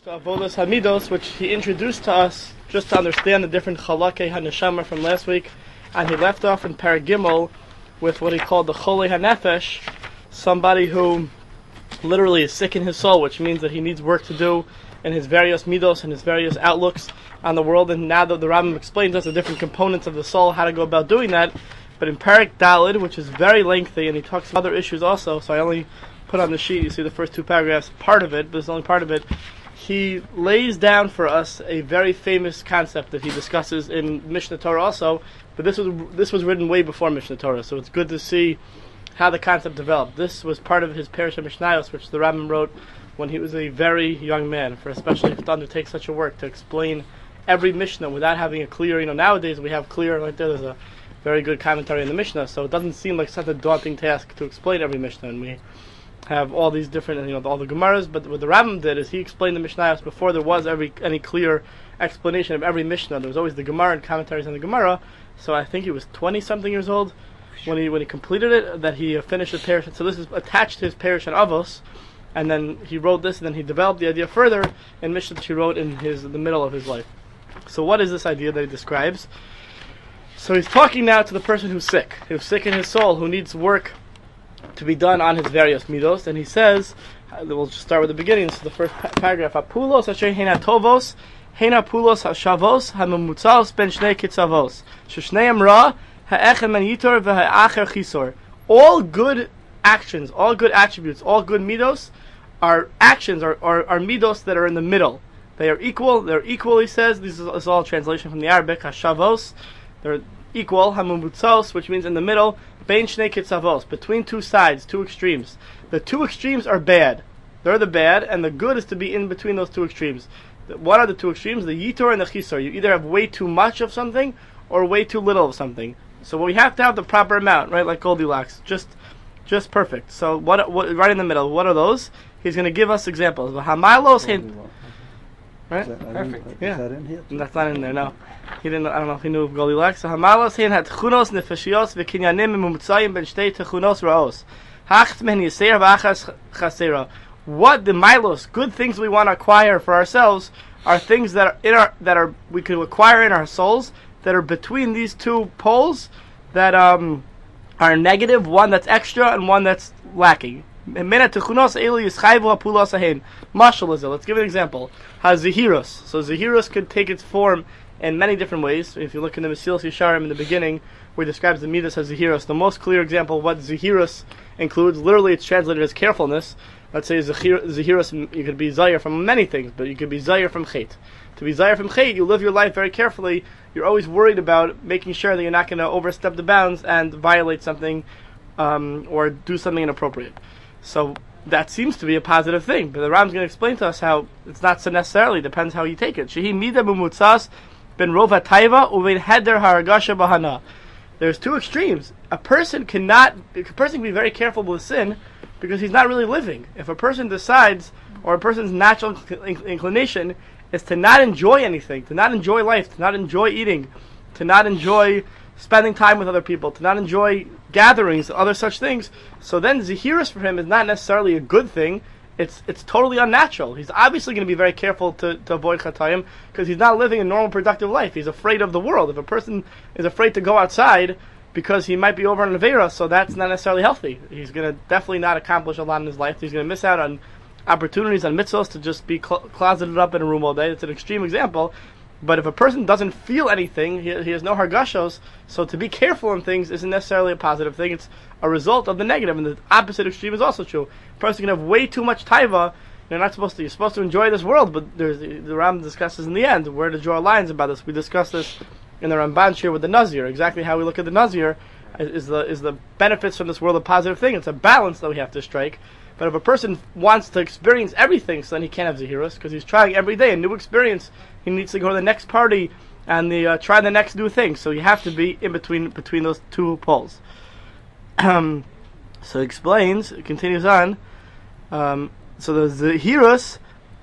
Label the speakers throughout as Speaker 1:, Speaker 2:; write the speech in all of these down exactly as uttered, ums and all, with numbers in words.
Speaker 1: to Avodas Hamidos, which he introduced to us just to understand the different Chalakei HaNeshama from last week, and he left off in Parag Gimel with what he called the Cholei HaNefesh, somebody who literally is sick in his soul, which means that he needs work to do in his various midos and his various outlooks on the world. And now that the Rambam explains us the different components of the soul, how to go about doing that. But in Parak Dalid, which is very lengthy, and he talks about other issues also, so I only put on the sheet, you see the first two paragraphs, part of it, but it's only part of it. He lays down for us a very famous concept that he discusses in Mishnah Torah also, but this was this was written way before Mishnah Torah, so it's good to see how the concept developed. This was part of his Parashat Mishnayos, which the Rambam wrote when he was a very young man, for especially to undertake such a work, to explain every Mishnah without having a clear, you know, nowadays we have clear, right there, there's a very good commentary in the Mishnah, so it doesn't seem like such a daunting task to explain every Mishnah, and we have all these different, you know, all the Gemaras, but what the Rambam did is he explained the Mishnayos before there was every any clear explanation of every Mishnah. There was always the Gemara and commentaries on the Gemara, so I think he was twenty-something years old when he when he completed it, that he finished the Parashat. So this is attached to his Parashat Avos, and then he wrote this, and then he developed the idea further in Mishnah that he wrote in his the middle of his life. So what is this idea that he describes? So he's talking now to the person who's sick, who's sick in his soul, who needs work to be done on his various midos, and he says, uh, we'll just start with the beginning. So the first pa- paragraph, Apulos asher hena tovos, hena pulos hashavos, hamamutzalos ben shnei kitzavos, sheshneim ra, ha'echem ben yitor v'ha'acher chisor. All good actions, all good attributes, all good midos are actions, are, are, are midos that are in the middle. They are equal, they're equal, he says. This is, this is all translation from the Arabic, hashavos. They're equal, hamamutzalos, which means in the middle, bein shnei kitzavos, between two sides, two extremes. The two extremes are bad. They're the bad, and the good is to be in between those two extremes. What are the two extremes? The yitor and the chisor. You either have way too much of something, or way too little of something. So we have to have the proper amount, right? Like Goldilocks, just, just perfect. So what? What? Right in the middle. What are those? He's going to give us examples. Hamalos hin. Right?
Speaker 2: Is that,
Speaker 1: Perfect.
Speaker 2: Is
Speaker 1: yeah.
Speaker 2: that in here?
Speaker 1: That's not in there. No. He didn't. I don't know if he knew of Goldilocks. So Hamalos hin had chunos nefeshios v'kinyanim mumutzayim ben shtei techunos raos. Hacht men yiseir v'achas chasera. What the milos, good things we want to acquire for ourselves, are things that are in our that are we can acquire in our souls that are between these two poles that um are negative, one that's extra and one that's lacking. Let's give an example. Hazihiros. So Zahiros could take its form in many different ways. If you look in the Mesilas Yesharim in the beginning, where he describes the Midas as Zahiros, the most clear example of what Zahiros includes, literally it's translated as carefulness. Let's say Zahiros, you could be Zayir from many things, but you could be Zayir from Chet. To be Zayir from Chet, you live your life very carefully. You're always worried about making sure that you're not going to overstep the bounds and violate something um, or do something inappropriate. So that seems to be a positive thing, but the Ram's going to explain to us how it's not so necessarily. Depends how you take it. Shehi mida b'mutzas ben rova taiva uvein heder haragasha bahana. There's two extremes. A person cannot. A person can be very careful with sin because he's not really living. If a person decides, or a person's natural inc- inclination is to not enjoy anything, to not enjoy life, to not enjoy eating, to not enjoy spending time with other people, to not enjoy gatherings, other such things, so then Zahiris for him is not necessarily a good thing. It's it's totally unnatural. He's obviously going to be very careful to, to avoid Chatayim because he's not living a normal, productive life. He's afraid of the world. If a person is afraid to go outside because he might be over on Avera, so that's not necessarily healthy. He's going to definitely not accomplish a lot in his life. He's going to miss out on opportunities, on mitzvahs, to just be cl- closeted up in a room all day. It's an extreme example. But if a person doesn't feel anything, he, he has no hargashos, so to be careful in things isn't necessarily a positive thing. It's a result of the negative, and the opposite extreme is also true. A person can have way too much taiva. You're not supposed to. You're supposed to enjoy this world, but there's, the Ram discusses in the end where to draw lines about this. We discussed this in the Ramban shir with the Nazir. Exactly how we look at the Nazir is, is the is the benefits from this world a positive thing. It's a balance that we have to strike. But if a person wants to experience everything, so then he can't have Zahiros, because he's trying every day a new experience. He needs to go to the next party and the, uh, try the next new thing. So you have to be in between between those two poles. Um, so he explains, it continues on. Um, so the Zahiros,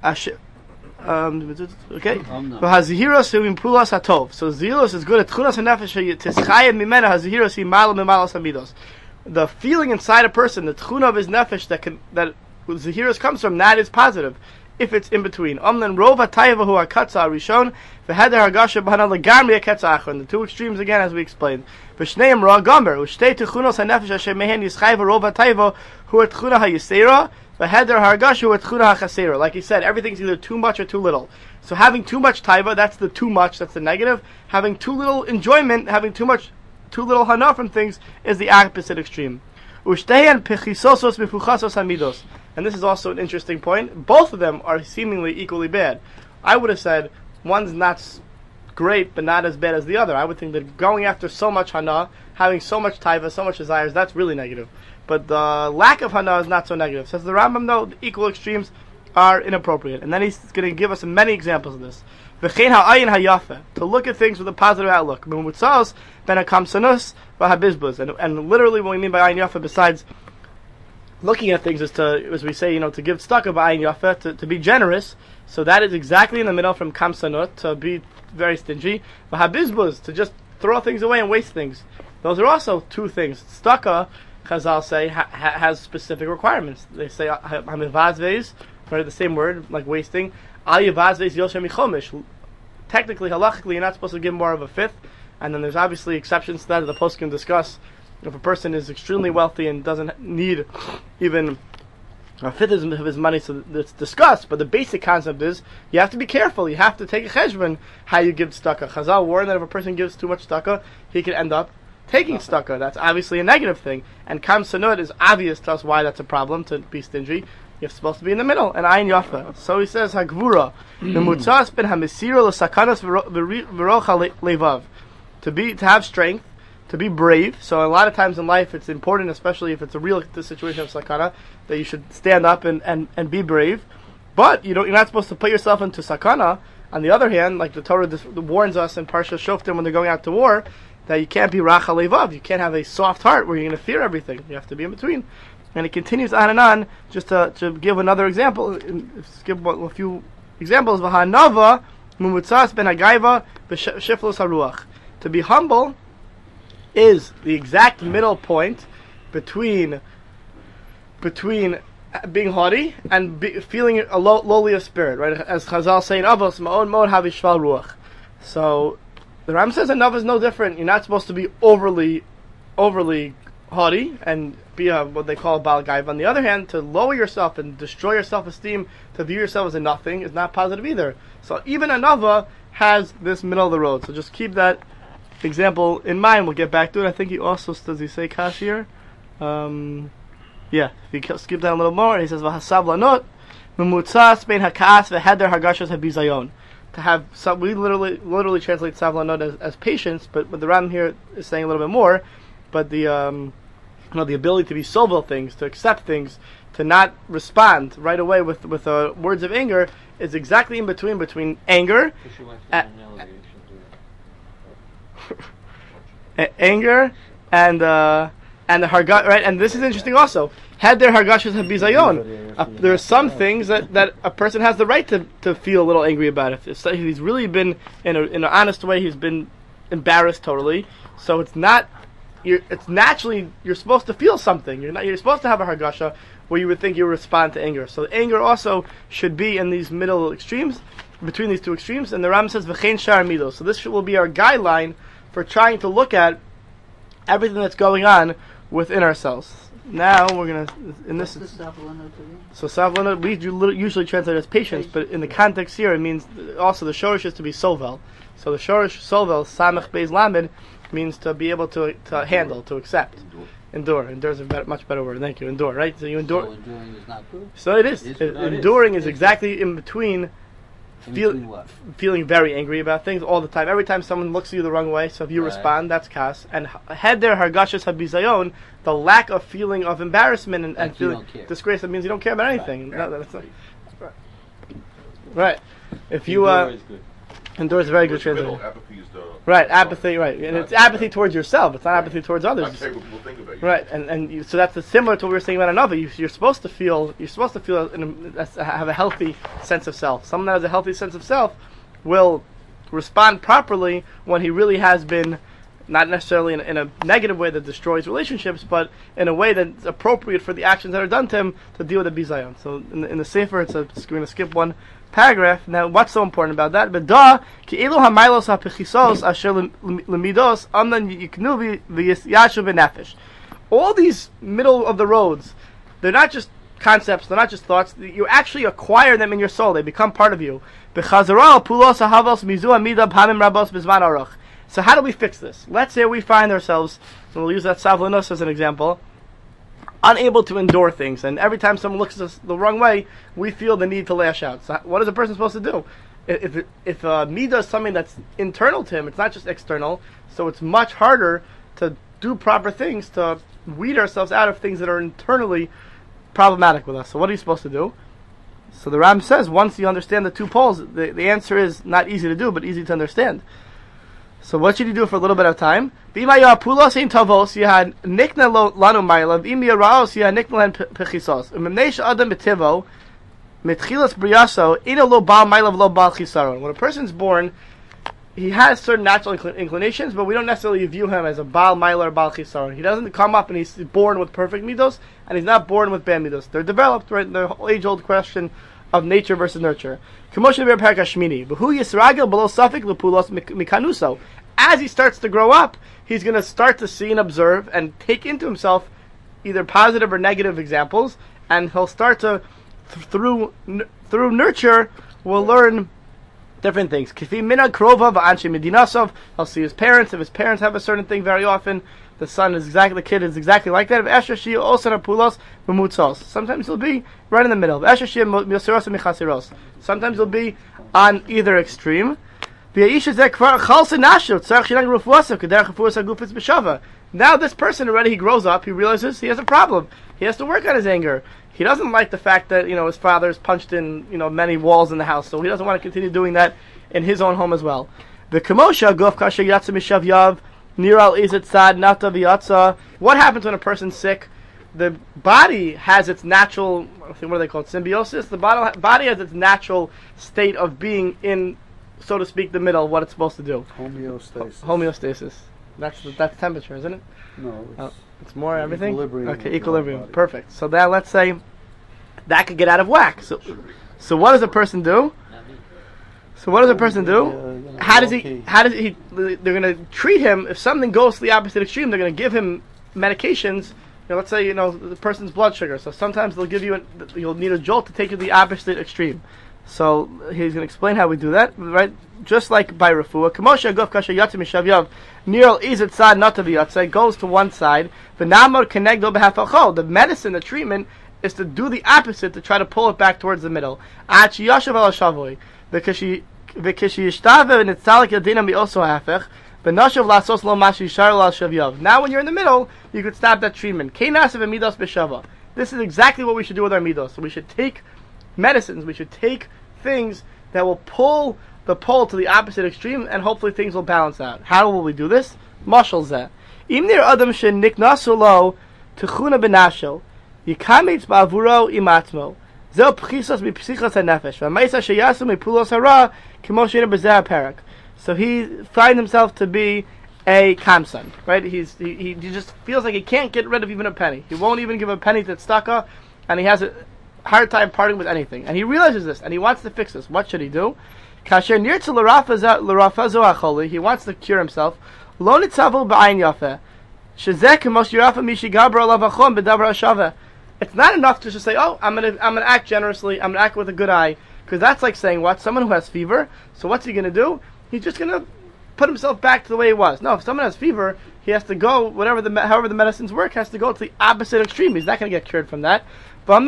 Speaker 1: um, okay. Zahiros who impulas hatov. So Zahiros is good at tchunas hanefesh tischayim mimena hazahiros himala mimalas hamidos. The feeling inside a person, the tchuna of his nefesh that can, that Zahiros comes from, that is positive. if it's in between. Omnan rova taiva hu akatza rishon v'heder hagasha b'hana legamri akatza achron. The two extremes again, as we explained. V'shneim ra gomer u'shtei tuchunos hanefesh asher mehen yischayv rova taiva hu etchuna hayisera v'heder hagasha hu etchuna hachasera. Like he said, everything's either too much or too little. So having too much taiva, that's the too much, that's the negative. Having too little enjoyment, having too much, too little hana from things is the opposite extreme. Ushteyan pechisosos mifuchasos hamidos. And this is also an interesting point. Both of them are seemingly equally bad. I would have said one's not great, but not as bad as the other. I would think that going after so much hana, having so much taiva, so much desires, that's really negative. But the lack of hana is not so negative. Says the Rambam, no, the equal extremes are inappropriate. And then he's going to give us many examples of this. V'chein ha'ayin ha'yafeh, to look at things with a positive outlook. M'mutzos ben ha'kamsanus v'habizbuz. And and literally what we mean by ayin yafeh, besides looking at things, is to, as we say, you know, to give tzedakah b'ayin yafeh, to, to be generous. So that is exactly in the middle from kamsanut, to be very stingy. V'habizbuz, to just throw things away and waste things. Those are also two things. Tzedakah, Chazal say, ha, ha, has specific requirements. They say hamivazveis, right, the same word, like wasting. Al yivazveis yosher michomish. Technically, halachically, you're not supposed to give more of a fifth. And then there's obviously exceptions to that that the post can discuss. If a person is extremely wealthy and doesn't need even a fifth of his money, so it's discussed. But the basic concept is you have to be careful. You have to take a cheshbon how you give tzedakah. Chazal warned that if a person gives too much tzedakah, he can end up taking tzedakah. That's obviously a negative thing. And kam sanut is obvious to us why that's a problem, to be stingy. You're supposed to be in the middle, and ayin yafa. So he says hagvura memutzas ben hamisiro l'sakanas v'rocha levav. To be, to have strength, to be brave. So a lot of times in life, it's important, especially if it's a real situation of sakana, that you should stand up and, and, and be brave. But you don't, you're not supposed to put yourself into sakana. On the other hand, like the Torah dis- warns us in Parsha Shoftim when they're going out to war, that you can't be racha levav. You can't have a soft heart where you're going to fear everything. You have to be in between. And it continues on and on. Just to, to give another example, give a few examples. V'hanava mumutzas ben hagaiva b'shiflos haruach. To be humble is the exact middle point between between being haughty and be, feeling a low, lowly of spirit, right? As Chazal say in Avos, ma'od mod havishval ruach. So the Ram says enough is no different. You're not supposed to be overly overly haughty and be a, what they call a Baal Gaiva. On the other hand, to lower yourself and destroy your self-esteem, to view yourself as a nothing, is not positive either. So even a Nava has this middle of the road. So just keep that example in mind. We'll get back to it. I think he also, does he say kashir? Um, yeah, if you skip down a little more, he says, V'hasav lanot, memutzas bein hakas v'heder hargashas habizayon. To have, some, we literally literally translate savlanot as, as patience, but, but the Ram here is saying a little bit more. But the um, you know, the ability to be sober things, to accept things, to not respond right away with with uh, words of anger is exactly in between between anger, a- a- anger, and uh, and the harga, right? And this is interesting also. Had their hargashas habizayon, uh, there are some things that, that a person has the right to, to feel a little angry about. If, if he's really been in a in an honest way, he's been embarrassed totally. So it's not. You're, it's naturally you're supposed to feel something. You're not. You're supposed to have a hargasha where you would think you respond to anger. So anger also should be in these middle extremes, between these two extremes. And the Ram says v'chein shar midos. So this will be our guideline for trying to look at everything that's going on within ourselves. Now we're gonna in this. So savlana we usually translate as patience, but in the context here it means also the shorish is to be sovel. So the shorish sovel samach beis lamed means to be able to to handle, to accept, endure. Endure is a better, much better word. Thank you. Endure, right? So you endure.
Speaker 2: So enduring is not good.
Speaker 1: So it is.
Speaker 2: It is
Speaker 1: It,
Speaker 2: it
Speaker 1: enduring
Speaker 2: is.
Speaker 1: is exactly in between.
Speaker 2: In
Speaker 1: Feel,
Speaker 2: between what?
Speaker 1: feeling very angry about things all the time. Every time someone looks at you the wrong way, so if you
Speaker 2: Right.
Speaker 1: respond, that's kas. And had their hargashas habizayon, the lack of feeling of embarrassment and, and
Speaker 2: Like you
Speaker 1: feeling
Speaker 2: don't care.
Speaker 1: disgrace, that means you don't care about anything.
Speaker 2: Right.
Speaker 1: No, that's not, right. If you uh,
Speaker 2: Endure is good.
Speaker 1: endure is a very good
Speaker 3: Where's the middle?
Speaker 1: translation.
Speaker 3: Apathy is the
Speaker 1: Right, apathy, right, and it's apathy towards yourself. It's not apathy towards
Speaker 3: Not
Speaker 1: others.
Speaker 3: care what people think about you.
Speaker 1: Right, and and you, so that's the, similar to what we were saying about another. You, you're supposed to feel. You're supposed to feel. In a, have a healthy sense of self. Someone that has a healthy sense of self will respond properly when he really has been not necessarily in, in a negative way that destroys relationships, but in a way that's appropriate for the actions that are done to him to deal with the bizayon. So in the, in the Sefer, it's a, we're going to skip one paragraph. Now, what's so important about that? B'da ki elu hamaylos hapechisos asher lemidos amnan yiknu v'yashu v'nefesh. All these middle of the roads, they're not just concepts, they're not just thoughts. You actually acquire them in your soul. They become part of you. B'chazara pulos hahavos mizu amida b'hamim rabos b'zman aruch. So how do we fix this? Let's say we find ourselves, and we'll use that savlanos as an example, unable to endure things, and every time someone looks at us the wrong way, we feel the need to lash out. So what is a person supposed to do? If if, if uh, me does something that's internal to him, it's not just external, so it's much harder to do proper things, to weed ourselves out of things that are internally problematic with us. So what are you supposed to do? So the Ram says, once you understand the two poles, the, the answer is not easy to do, but easy to understand. So what should you do for a little bit of time? So what does When a person's born, he has certain natural incl- inclinations, but we don't necessarily view him as a Baal Maila or Baal Chisaron. He doesn't come up and he's born with perfect midos, and he's not born with bad midos. They're developed, right? The age-old question of nature versus nurture. As he starts to grow up, he's going to start to see and observe and take into himself either positive or negative examples, and he'll start to, th- through n- through nurture, will learn different things. He'll see his parents. If his parents have a certain thing, very often the son is exactly, the kid is exactly like that. Sometimes he'll be right in the middle. Sometimes he'll be on either extreme. Now this person already, he grows up, he realizes he has a problem. He has to work on his anger. He doesn't like the fact that, you know, his father's punched in, you know, many walls in the house, so he doesn't want to continue doing that in his own home as well. The Kamosha Guf Kasha Yatsa Mishav Yav Niral Izet Sad Nata Vyatsa. What happens when a person's sick? The body has its natural, what do they call it, symbiosis? The body, body has its natural state of being in, so to speak, the middle of what it's supposed to do.
Speaker 2: Homeostasis.
Speaker 1: Ho- homeostasis. That's the, that's temperature, isn't it?
Speaker 2: No, it's,
Speaker 1: oh, it's more everything?
Speaker 2: Equilibrium.
Speaker 1: Okay, equilibrium. Perfect. So now let's say that could get out of whack. So, so what does a person do? So what does a person do? How does he? How does he? They're going to treat him if something goes to the opposite extreme. They're going to give him medications. You know, let's say, you know, the person's blood sugar. So sometimes they'll give you, a, you'll need a jolt to take you to the opposite extreme. So he's going to explain how we do that, right? Just like by refuah, Kamosha Guf Kasha Yatzim Mishavyav, Niral Izet Sad Nataviyatsa goes to one side. V'namor Kenegdo Behafachol. The medicine, the treatment, is to do the opposite, to try to pull it back towards the middle. Ach Yashav Al Shavoi, because she, because she Yishtave V'nitzalik Yadina Mi also Hafech. Now when you're in the middle, you could stop that treatment. This is exactly what we should do with our midos. So we should take medicines, we should take things that will pull the pole to the opposite extreme, and hopefully things will balance out. How will we do this? Mashal zeh. Im nir adam sheniknasu lo techuna benashel yikamitz ba'avuro imatmo zeh pchisos mipsichos hanefesh v'maisa sheyasu mipulos hara kimo sheina b'zeh parak. So he finds himself to be a kamsan, right? He's he, he just feels like he can't get rid of even a penny. He won't even give a penny to tzedakah, and he has a hard time parting with anything. And he realizes this, and he wants to fix this. What should he do? Kasher nirtz l'rafazo acholi. He wants to cure himself. Lo nitzavu b'ayin yafeh. Shezeh k'mos yirafa mishigaber alav achon b'davar hashaveh. It's not enough to just say, "Oh, I'm gonna I'm gonna act generously. I'm gonna act with a good eye," because that's like saying what? Someone who has fever. So what's he gonna do? He's just going to put himself back to the way he was. No, if someone has fever, he has to go, whatever the however the medicines work, has to go to the opposite extreme. He's not going to get cured from that. What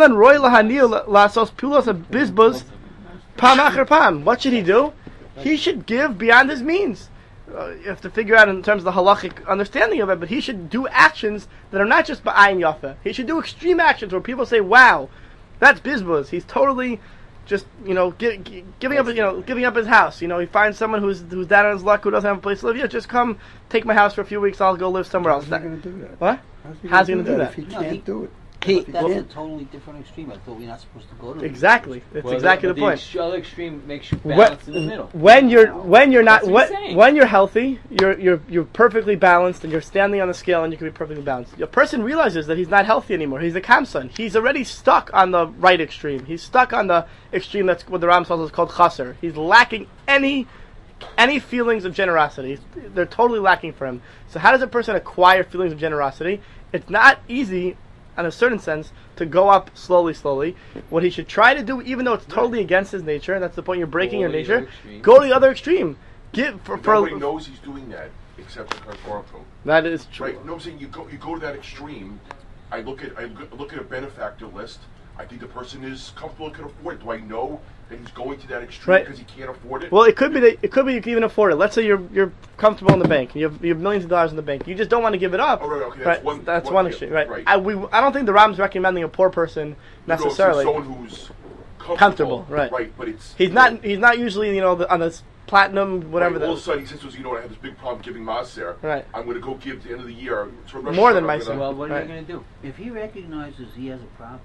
Speaker 1: should he do? He should give beyond his means. Uh, you have to figure out in terms of the halachic understanding of it, but he should do actions that are not just ba'ayin yafeh. He should do extreme actions where people say, wow, that's bizbuz. He's totally... just, you know, gi- gi- giving up, you know, giving up his house. You know, he finds someone who's who's down on his luck, who doesn't have a place to live. Yeah, just come take my house for a few weeks. I'll go live somewhere else.
Speaker 2: How's he going to do that?
Speaker 1: What?
Speaker 2: How's he
Speaker 1: How's he
Speaker 2: going to
Speaker 1: do
Speaker 2: do
Speaker 1: that?
Speaker 2: that if he
Speaker 3: No,
Speaker 2: can't
Speaker 3: he-
Speaker 2: do it? He,
Speaker 3: That's
Speaker 2: well,
Speaker 3: a totally different extreme. I thought we're not supposed to go to.
Speaker 1: Exactly. That's
Speaker 4: well,
Speaker 1: exactly
Speaker 4: the,
Speaker 1: the point.
Speaker 4: The other extreme makes you
Speaker 1: When,
Speaker 4: balance in the middle.
Speaker 1: when you're when you're not
Speaker 4: That's what he's
Speaker 1: when,
Speaker 4: saying.
Speaker 1: when you're healthy, you're you're you're perfectly balanced and you're standing on the scale and you can be perfectly balanced. A person realizes that he's not healthy anymore. He's a kamson. He's already stuck on the right extreme. He's stuck on the extreme that's what the Ram tells us is called chaser. He's lacking any any feelings of generosity. They're totally lacking for him. So how does a person acquire feelings of generosity? It's not easy, in a certain sense, to go up slowly, slowly. What he should try to do, even though it's totally against his nature, and that's the point, you're breaking your
Speaker 4: Go to the
Speaker 1: nature,
Speaker 4: other extreme.
Speaker 1: go to the other extreme. Give for, for
Speaker 5: Nobody knows he's doing that except for Karl.
Speaker 1: that is true.
Speaker 5: Right? No, I'm saying you go you go to that extreme. I look at I look look at a benefactor list. I think the person is comfortable and can afford it. Do I know that he's going to that extreme
Speaker 1: Right.
Speaker 5: because he can't afford it?
Speaker 1: Well, it could be that it could be you can even afford it. Let's say you're you're comfortable in the bank. You have you have millions of dollars in the bank. You just don't want to give it up.
Speaker 5: Oh, right, okay, that's
Speaker 1: right?
Speaker 5: one-
Speaker 1: That's
Speaker 5: one-
Speaker 1: one
Speaker 5: yeah,
Speaker 1: extreme, right?
Speaker 5: right.
Speaker 1: I we I don't think the Ram's recommending a poor person
Speaker 5: No, no, so
Speaker 1: necessarily.
Speaker 5: someone who's comfortable,
Speaker 1: Comfortable, right.
Speaker 5: Right, but it's
Speaker 1: He's not he's not usually you know the, on this platinum whatever
Speaker 5: Right, all of
Speaker 1: the
Speaker 5: a sudden he says, you know what, I have this big problem giving Maser.
Speaker 1: Right.
Speaker 5: I'm going to go give at the end of the year. So
Speaker 1: More than
Speaker 5: I'm
Speaker 1: Maser.
Speaker 5: gonna-
Speaker 4: Well, what are
Speaker 1: Right.
Speaker 4: you going to do?
Speaker 3: If he recognizes he has a problem,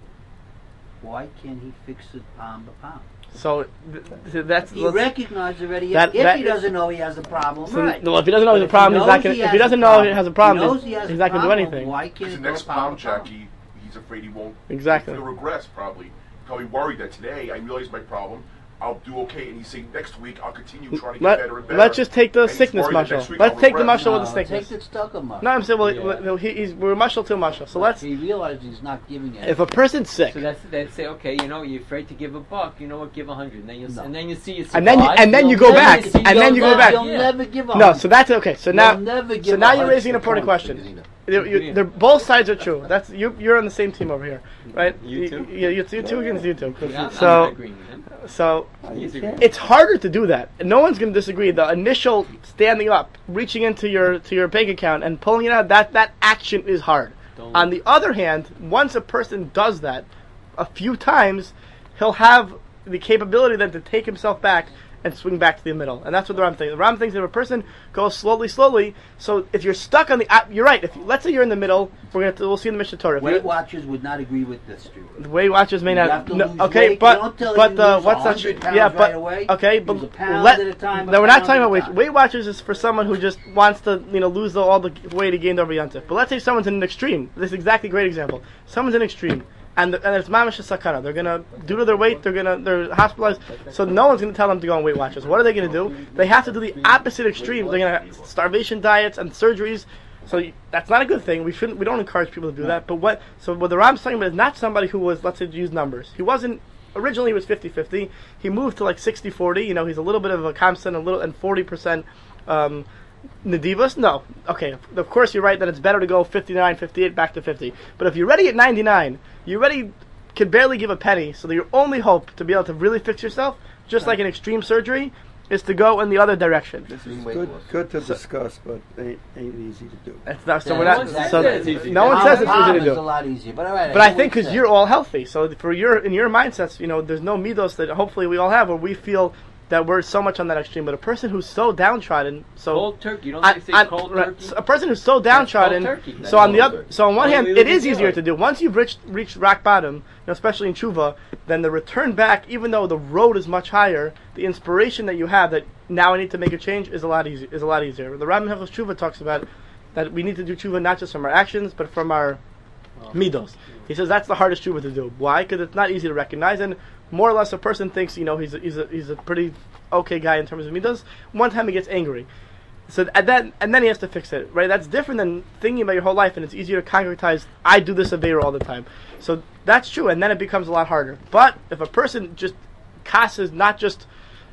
Speaker 3: why can't he fix it pound by pound?
Speaker 1: so th- th- that's
Speaker 3: He
Speaker 1: let's-
Speaker 3: recognizes already.
Speaker 1: That-
Speaker 3: if
Speaker 1: that-
Speaker 3: he doesn't know he has a problem,
Speaker 1: so,
Speaker 3: right?
Speaker 1: no, if he doesn't know
Speaker 3: But
Speaker 1: there's a
Speaker 3: if
Speaker 1: problem,
Speaker 3: he
Speaker 1: he's not
Speaker 3: knows
Speaker 1: gonna.
Speaker 3: he
Speaker 1: If
Speaker 3: has
Speaker 1: he doesn't
Speaker 3: a
Speaker 1: know
Speaker 3: problem,
Speaker 1: he has a problem,
Speaker 3: he knows
Speaker 1: he's,
Speaker 3: he has
Speaker 1: he's
Speaker 3: a
Speaker 1: not gonna do
Speaker 3: problem,
Speaker 1: anything.
Speaker 3: Why
Speaker 5: Because
Speaker 3: can't
Speaker 5: the
Speaker 3: he go
Speaker 5: next
Speaker 3: pound
Speaker 5: pound
Speaker 3: by pound?
Speaker 5: check, he, he's afraid he won't.
Speaker 1: Exactly.
Speaker 5: He'll regress, probably. Probably worried that today I realize my problem. I'll do okay, and he's saying next week I'll continue trying to get
Speaker 1: Let,
Speaker 5: better and better.
Speaker 1: let's just take the
Speaker 5: And he's
Speaker 1: sickness
Speaker 5: worried that
Speaker 1: muscle.
Speaker 5: next week
Speaker 1: Let's
Speaker 5: I'll
Speaker 1: take the
Speaker 5: regress.
Speaker 1: muscle with
Speaker 3: No,
Speaker 1: the sickness.
Speaker 3: take the stucker muscle.
Speaker 1: No, I'm saying well,
Speaker 4: Yeah.
Speaker 1: well, he, he's we're muscle to muscle. So let's.
Speaker 3: He realizes he's not giving it.
Speaker 1: If a person's sick,
Speaker 4: So that's they say, okay, you know, you're afraid to give a buck. You know what? Give a hundred, and then you
Speaker 3: No.
Speaker 4: and then you see it's
Speaker 1: and then you, and then you
Speaker 3: You'll
Speaker 1: go
Speaker 3: never-
Speaker 1: back,
Speaker 3: you'll
Speaker 1: and then you go
Speaker 3: never-
Speaker 1: back.
Speaker 3: You'll
Speaker 4: Yeah.
Speaker 3: never give up.
Speaker 1: No, so that's okay. So now,
Speaker 3: never give
Speaker 1: so now
Speaker 3: up.
Speaker 1: you're raising an important question. They're, you- they're- both sides are true. That's you. You're on the same team over here, right?
Speaker 4: You two?
Speaker 1: Yeah, you, you two against you two.
Speaker 4: Yeah, I'm
Speaker 1: So,
Speaker 4: not agreeing with him.
Speaker 1: so
Speaker 4: He's agreeing.
Speaker 1: it's harder to do that. No one's going to disagree. The initial standing up, reaching into your to your bank account and pulling it out, that that action is hard.
Speaker 4: Don't-
Speaker 1: On the other hand, once a person does that a few times, he'll have the capability then to take himself back and swing back to the middle. And that's what the Ram thinks. The Ram thinks that if a person goes slowly, slowly, so if you're stuck on the, uh, you're right. If let's say you're in the middle, we're gonna we'll see in the Mishnah Torah. If
Speaker 3: Weight
Speaker 1: you're-
Speaker 3: Watchers would not agree with this, Drew.
Speaker 1: the Weight Watchers may
Speaker 3: You
Speaker 1: not.
Speaker 3: have to
Speaker 1: no,
Speaker 3: lose
Speaker 1: okay,
Speaker 3: weight.
Speaker 1: but
Speaker 3: They don't tell
Speaker 1: but
Speaker 3: you
Speaker 1: the
Speaker 3: lose
Speaker 1: what's
Speaker 3: one
Speaker 1: that?
Speaker 3: hundred pounds
Speaker 1: Yeah,
Speaker 3: right
Speaker 1: but
Speaker 3: away.
Speaker 1: okay, but
Speaker 3: Lose a pound
Speaker 1: let.
Speaker 3: at a time, a
Speaker 1: no, we're not
Speaker 3: pound
Speaker 1: talking
Speaker 3: at a
Speaker 1: about weight.
Speaker 3: time.
Speaker 1: Weight Watchers is for someone who just wants to, you know, lose the, all the weight he gained over Yontif. But let's say someone's in an extreme. This is exactly a great example. Someone's in an extreme. And, the, and it's mamash sakana. They're gonna, due to their weight, they're gonna, they're hospitalized. So no one's gonna tell them to go on Weight Watchers. What are they gonna do? They have to do the opposite extreme. They're gonna have starvation diets and surgeries. So you, that's not a good thing. We shouldn't, we don't encourage people to do that. But what, so what the Ram's talking about is not somebody who was, let's say, to use numbers. He wasn't, originally he was fifty-fifty. He moved to like sixty-forty. You know, he's a little bit of a Kamsan, a little, and forty percent, um, Nadivas? No. Okay, of course you're right that it's better to go fifty-nine, fifty-eight, back to fifty. But if you're ready at ninety-nine, you already can barely give a penny, so that your only hope to be able to really fix yourself, just like an extreme surgery, is to go in the other direction.
Speaker 2: This is good, good to discuss, but ain't, ain't easy to do.
Speaker 1: It's not, so
Speaker 3: Yeah,
Speaker 1: we're
Speaker 3: no
Speaker 1: not,
Speaker 3: one
Speaker 1: so
Speaker 4: says it's easy.
Speaker 1: no one
Speaker 3: Pound
Speaker 1: says
Speaker 3: by
Speaker 1: it's easy
Speaker 3: pound
Speaker 1: to
Speaker 3: is
Speaker 1: do.
Speaker 3: a lot easier, but all right.
Speaker 1: But I
Speaker 3: get
Speaker 1: think
Speaker 3: what
Speaker 1: because
Speaker 3: you're
Speaker 1: you're all healthy, so for your in your mindsets, you know, there's no midos that hopefully we all have, where we feel that we're so much on that extreme. But a person who's so downtrodden, so
Speaker 4: Cold turkey. You don't
Speaker 1: I-
Speaker 4: think say
Speaker 1: I-
Speaker 4: cold
Speaker 1: right,
Speaker 4: turkey?
Speaker 1: so a person who's so
Speaker 4: That's
Speaker 1: downtrodden.
Speaker 4: cold turkey.
Speaker 1: So on the
Speaker 2: That's
Speaker 1: other,
Speaker 2: cold
Speaker 1: so on one
Speaker 4: Well,
Speaker 1: hand,
Speaker 4: we
Speaker 1: it
Speaker 4: would
Speaker 1: is
Speaker 4: do
Speaker 1: easier
Speaker 4: it.
Speaker 1: to do. Once you've reached reached rock bottom, you know, especially in tshuva, then the return back, even though the road is much higher, the inspiration that you have that now I need to make a change is a lot easier. Is a lot easier. The Rambam Hilchos Tshuva talks about that we need to do tshuva not just from our actions, but from our midos. He says that's the hardest tshuva to do. Why? Because it's not easy to recognize, and more or less a person thinks, you know, he's a, he's a, he's a pretty okay guy in terms of midos. One time he gets angry, so at that, and then he has to fix it. Right? That's different than thinking about your whole life, and it's easier to concretize. I do this avera all the time, so that's true, and then it becomes a lot harder. But if a person just kasses, not just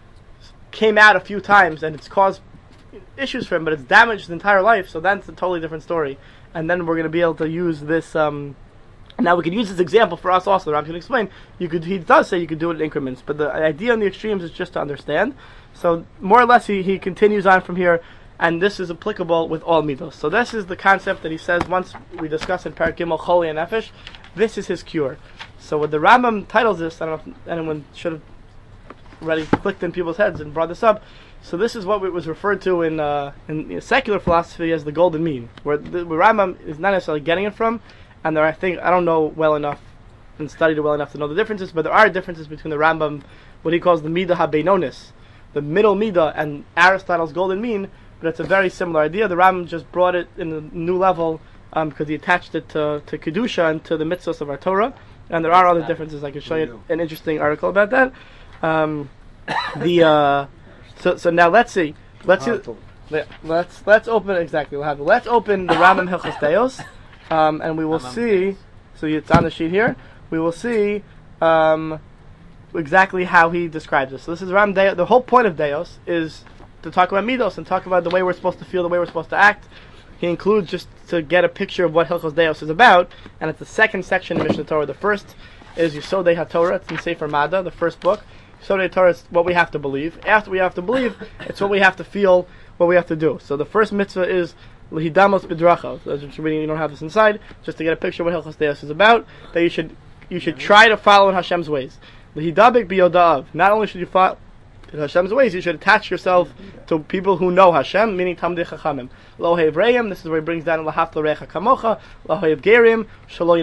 Speaker 1: came out a few times and it's caused issues for him, but it's damaged his entire life, so that's a totally different story. And then we're going to be able to use this. Um, now we could use this example for us also. I'm going to explain. You could. He does say you could do it in increments, but the idea on the extremes is just to understand. So more or less, he, he continues on from here, and this is applicable with all midos. So this is the concept that he says once we discuss in Parak Gimel Choli and Nefesh. This is his cure. So what the Rambam titles this, I don't know if anyone should have already clicked in people's heads and brought this up. So this is what it was referred to in uh, in you know, secular philosophy as the golden mean, where the where Rambam is not necessarily getting it from. and there I think I don't know well enough and studied it well enough to know the differences, but there are differences between the Rambam, what he calls the Midah HaBeinonis, the middle Midah, and Aristotle's golden mean, but it's a very similar idea. The Rambam just brought it in a new level because um, he attached it to, to Kedusha and to the mitzvahs of our Torah, and there are other differences. I can show you an interesting article about that. Um, the uh, so so now let's see, let's see, let, let's let's open exactly. We'll have let's open the Rambam Hilchos Deos, um, and we will see. So it's on the sheet here. We will see um, exactly how he describes it. So this is Ram Deos. The whole point of Deos is to talk about midos and talk about the way we're supposed to feel, the way we're supposed to act. He includes just to get a picture of what Hilchos Deos is about, and it's the second section of Mishnah Torah. The first is Yesodei HaTorah. It's in Sefer Mada, the first book. Yesodei HaTorah is what we have to believe. After we have to believe, it's what we have to feel, what we have to do. So the first mitzvah is Lihidamos B'dracha. So as you're reading, you don't have this inside, just to get a picture of what Hilchos Deos is about, that you should you should try to follow in Hashem's ways. Lihidabik B'yoda'av. Not only should you follow in Hashem's ways, you should attach yourself to people who know Hashem, meaning Talmidei Chachamim. Lo Hevrayim, this is where he brings down Lahaf L'Recha Kamocha, Lo Hevgerim, Shalo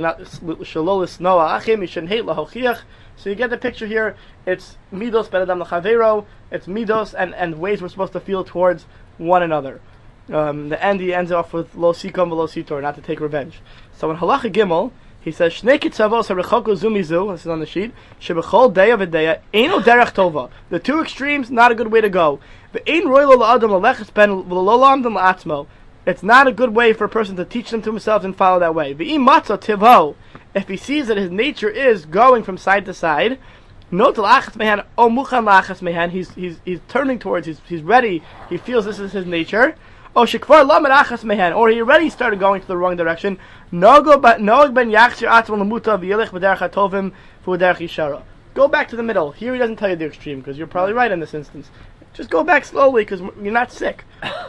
Speaker 1: L'Snoa Achim, you shouldn't hate Lahochiach. So you get the picture here. It's Midos Ben Adam L'Chaveiro, it's Midos and, and ways we're supposed to feel towards one another. Um, the end, he ends off with Lo Sikom V'Lo Sitor, not to take revenge. So in Halacha Gimel, he says, Shnei Kitzavos HaRechoku Zumizu, this is on the sheet, Shebechol Deya V'Deya, Eino Derech Tova. The two extremes, not a good way to go. V'Ein Roilo La'adam L'Leches Ben V'Lo Lamdam L'Atzmo. It's not a good way for a person to teach them to himself and follow that way. V'Im Matzah Tivho. If he sees that his nature is going from side to side, Not L'Achas Mehan, O Muchan L'Achas Mehan, he's, he's, he's turning towards, he's, he's ready, he feels this is his nature. Oh, Shekvar Lamed Achas Mehen, or he already started going to the wrong direction. Nogo ben Yachshir Atzma Lamuta V'Yelech B'Derech HaTovim V'Derech Yishara. Go back to the middle. Here he doesn't tell you the extreme, because you're probably right in this instance. Just go back slowly, because you're not sick.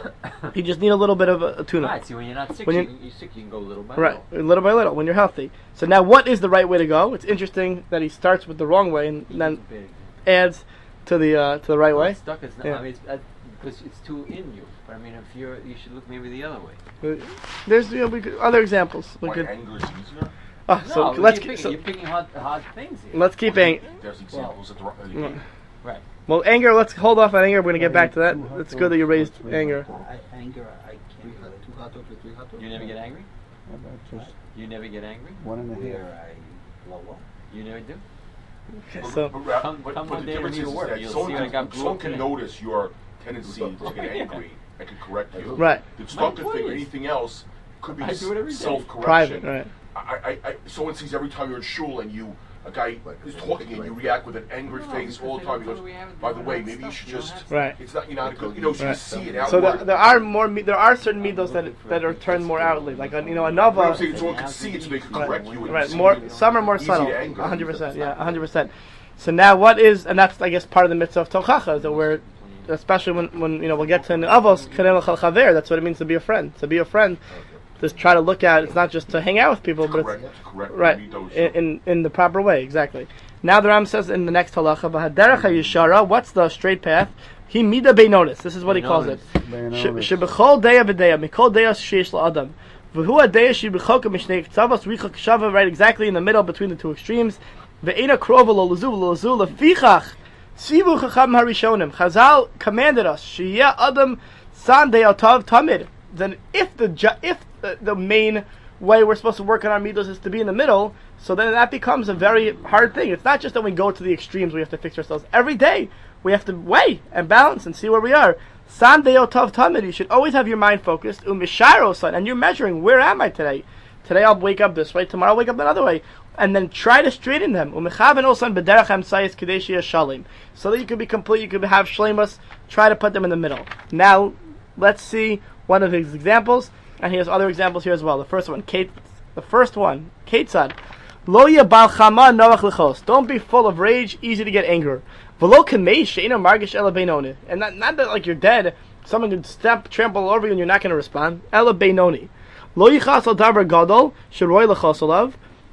Speaker 1: You just need a little bit of a, a tune-up.
Speaker 4: Right, see, when you're not sick,
Speaker 1: When
Speaker 4: you,
Speaker 1: you're-
Speaker 4: you're sick, you can go little by
Speaker 1: Right,
Speaker 4: little.
Speaker 1: little by little, when you're healthy. So now what is the right way to go? It's interesting that he starts with the wrong way and then adds to the uh, to the right way.
Speaker 4: Stuck is not,
Speaker 1: Yeah.
Speaker 4: I mean, it's, uh, because it's too in you. But I mean, if you're, you should look maybe the other way.
Speaker 1: There's you know, we could, other examples. We
Speaker 5: Why
Speaker 1: could,
Speaker 5: anger is easier?
Speaker 1: oh, so
Speaker 4: no,
Speaker 1: let's
Speaker 4: you're
Speaker 1: keep,
Speaker 4: picking,
Speaker 1: so,
Speaker 4: you're picking hard, hard things here.
Speaker 1: let's keep
Speaker 5: Well,
Speaker 1: ang-
Speaker 5: There's examples at the, uh,
Speaker 1: Mm.
Speaker 4: Right.
Speaker 1: Well, anger. Let's hold off on anger. We're going to get back to that. It's good that you raised anger.
Speaker 3: I, anger, I can't.
Speaker 6: Two hot dogs or three hot dogs?
Speaker 4: You never get angry?
Speaker 2: Just
Speaker 4: You never get angry?
Speaker 2: one and a half.
Speaker 3: Where I blow up.
Speaker 4: You never do?
Speaker 1: Okay,
Speaker 5: But,
Speaker 1: so
Speaker 5: but, but,
Speaker 4: Come-
Speaker 5: but,
Speaker 4: come
Speaker 5: but
Speaker 4: one
Speaker 5: the
Speaker 4: day to
Speaker 5: difference
Speaker 4: me
Speaker 5: is,
Speaker 4: to
Speaker 5: is
Speaker 4: work.
Speaker 5: that
Speaker 4: You'll
Speaker 5: someone
Speaker 4: see I
Speaker 5: can,
Speaker 4: got
Speaker 5: someone
Speaker 4: blue
Speaker 5: can
Speaker 4: today.
Speaker 5: notice your tendency to get angry and can correct you.
Speaker 1: right,
Speaker 5: The destructive
Speaker 4: My point
Speaker 5: thing,
Speaker 4: is-
Speaker 5: anything else, could be
Speaker 4: I do it every day.
Speaker 5: self-correction.
Speaker 1: private, right.
Speaker 5: I, I, I, someone sees every time you're in shul and you, a guy is talking and you react with an angry
Speaker 4: No,
Speaker 5: face
Speaker 4: because
Speaker 5: all
Speaker 4: they
Speaker 5: the time.
Speaker 4: don't
Speaker 5: He
Speaker 4: know
Speaker 5: goes,
Speaker 4: we haven't
Speaker 5: by the
Speaker 4: done
Speaker 5: way,
Speaker 4: that
Speaker 5: maybe you
Speaker 4: stuff.
Speaker 5: should
Speaker 4: You don't
Speaker 5: just.
Speaker 4: have to-
Speaker 1: Right.
Speaker 5: It's not. You're not a good. You know, so you
Speaker 1: Right.
Speaker 5: see it
Speaker 1: So
Speaker 5: outward.
Speaker 1: there, there are more. me- There are certain midos that that are turned more outwardly, like a, you know, a
Speaker 5: But I'm
Speaker 1: nova.
Speaker 5: saying someone can see it, so they can
Speaker 1: Right,
Speaker 5: correct you. and
Speaker 1: right.
Speaker 5: see
Speaker 1: More,
Speaker 5: it.
Speaker 1: some are more
Speaker 5: Easy
Speaker 1: subtle.
Speaker 5: to anger.
Speaker 1: A hundred percent, yeah, a hundred percent. So now, what is, and that's I guess part of the mitzvah of tochacha, that we're, especially when, when you know we'll get to avos kanel chal chaver. That's what it means to be a friend. To be a friend, just try to look at. It's not just to hang out with people, but
Speaker 5: Correct,
Speaker 1: it's
Speaker 5: correct.
Speaker 1: right
Speaker 5: Midos.
Speaker 1: in, in in the proper way. Exactly. Now the Ram says in the next halacha, v'haderech hayishara. What's the straight path? He mida beinonis. This is what he calls it.
Speaker 2: Beinonis.
Speaker 1: Shebechol deya v'deya, mikol deya sheish la'adam. V'hu adeya shebechoka mishnei tzavas richa kshava, right exactly in the middle between the two extremes. Ve'ena krova lo lezu lo lezu lefichach sivu chacham harishonim. Chazal commanded us sheyeh adam san deyotav tamid. Then if the ju- if the, the main way we're supposed to work on our midos is to be in the middle, so then that becomes a very hard thing. It's not just that we go to the extremes, we have to fix ourselves. Every day, we have to weigh and balance and see where we are. San deyotav tamid, you should always have your mind focused. Umisharo san, and you're measuring, where am I today? Today I'll wake up this way, tomorrow I'll wake up another way. And then try to straighten them. Umechaven osan b'derech hamsayis kadeshi shalim. So that you could be complete, you could have shleimus, try to put them in the middle. Now, let's see one of his examples, and he has other examples here as well. The first one, Kate, the first one, Ketzad. Lo yabal chama noach lechos. Don't be full of rage, easy to get anger. V'lo kamei she'ena margish ela beinoni. And not, not that like you're dead, someone could step, trample all over you and you're not going to respond. Ela beinoni. Lo yichas al davar gadol, sheroy lechos alav.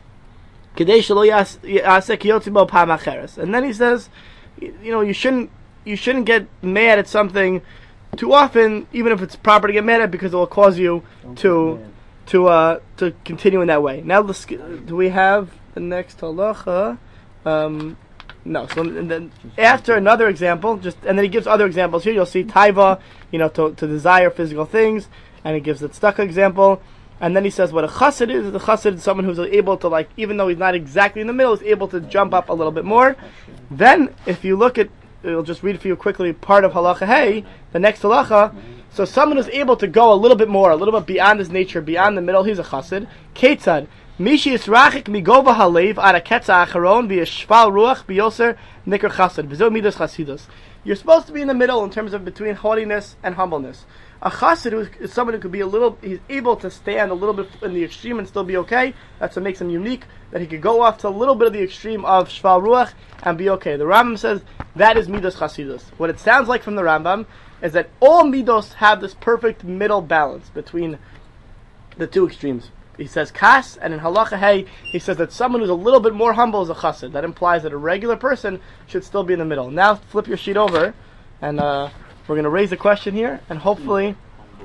Speaker 1: Kedei shelo yasek yotzi bo pam acheres. And then he says, you know, you shouldn't, you shouldn't get mad at something too often, even if it's proper to get mad at, because it will cause you
Speaker 2: Don't
Speaker 1: to,
Speaker 2: get
Speaker 1: to uh, to continue in that way. Now, let's, do we have the next halacha? Um, no. So and then after another example, just and then he gives other examples here. You'll see taiva, you know, to, to desire physical things, and he gives the tzedakah example. And then he says what a chassid is. The chassid is someone who's able to, like, even though he's not exactly in the middle, is able to jump up a little bit more. Then, if you look at, I'll just read for you quickly part of halacha hey, the next halacha. So someone who's able to go a little bit more, a little bit beyond his nature, beyond the middle, he's a chassid. Ketzad, mishi yisrachik migova halev ara ketza acharon v'yishval ruach biyoser nikar chassid. V'zo midas chasidus. You're supposed to be in the middle in terms of between haughtiness and humbleness. A chassid who is someone who could be a little, he's able to stand a little bit in the extreme and still be okay. That's what makes him unique, that he could go off to a little bit of the extreme of shval ruach and be okay. The Rambam says that is midos chasidus. What it sounds like from the Rambam is that all midos have this perfect middle balance between the two extremes. He says kas, and in halacha hey, he says that someone who's a little bit more humble is a chassid. That implies that a regular person should still be in the middle. Now flip your sheet over, and uh, we're going to raise a question here, and hopefully...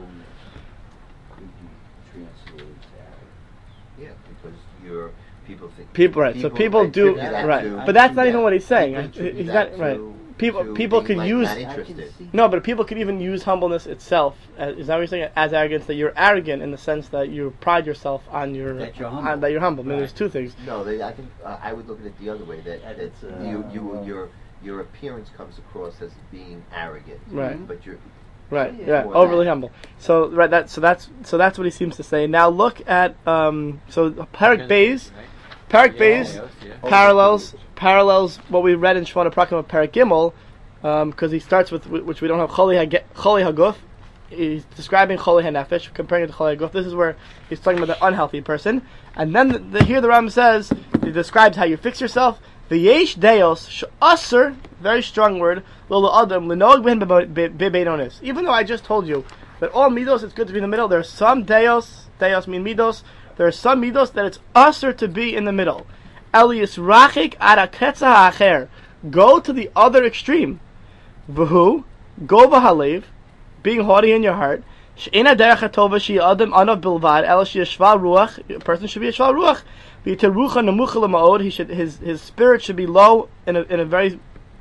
Speaker 6: Yeah, because you're, people think...
Speaker 1: People, right, so people do...
Speaker 6: attribute that
Speaker 1: Right,
Speaker 6: to-
Speaker 1: but that's not even what he's saying.
Speaker 6: people
Speaker 1: He's
Speaker 6: attribute
Speaker 1: not...
Speaker 6: that
Speaker 1: Right.
Speaker 6: to-
Speaker 1: People
Speaker 6: to
Speaker 1: people
Speaker 6: being,
Speaker 1: could
Speaker 6: like,
Speaker 1: use...
Speaker 6: not interested.
Speaker 1: No, but people could even use humbleness itself. As, is that what you're saying? As arrogance, that you're arrogant in the sense that you pride yourself on your...
Speaker 3: That you're
Speaker 1: on-
Speaker 3: humble.
Speaker 1: that you're humble. I mean,
Speaker 3: Right.
Speaker 1: there's two things.
Speaker 6: No, they, I think uh, I would look at it the other way. That,
Speaker 3: That
Speaker 6: that
Speaker 3: it's, uh,
Speaker 6: you, you,
Speaker 3: well-
Speaker 6: your, your appearance comes across as being arrogant,
Speaker 1: Right.
Speaker 6: But you're
Speaker 1: Right,
Speaker 3: Yeah.
Speaker 1: yeah,
Speaker 6: Or
Speaker 1: overly
Speaker 6: that.
Speaker 1: humble. So right, that so that's so that's what he seems to say. Now look at um, so Parak Beis, Parak Beis parallels parallels what we read in Shemona Prakim of Parak Gimel, because he starts with which we don't have Choli Hage- Choli Haguf. He's describing Choli HaNefesh, comparing it to Choli Haguf. This is where he's talking about the unhealthy person, and then the, the, here the Ram says he describes how you fix yourself. V'yesh deos she'aser, very strong word, lo adam l'nog ben bebeinonis. Even though I just told you that all midos it's good to be in the middle, there are some deos, deos mean midos, there are some midos that it's aser to be in the middle. Elias rachik ara ketza ha'acher, go to the other extreme. V'hu, go v'halev, being haughty in your heart. She'ena derech hatova she adam anav bilvad, el she shval ruach, a person should be a shval ruach. He should his his spirit should be low in a in a very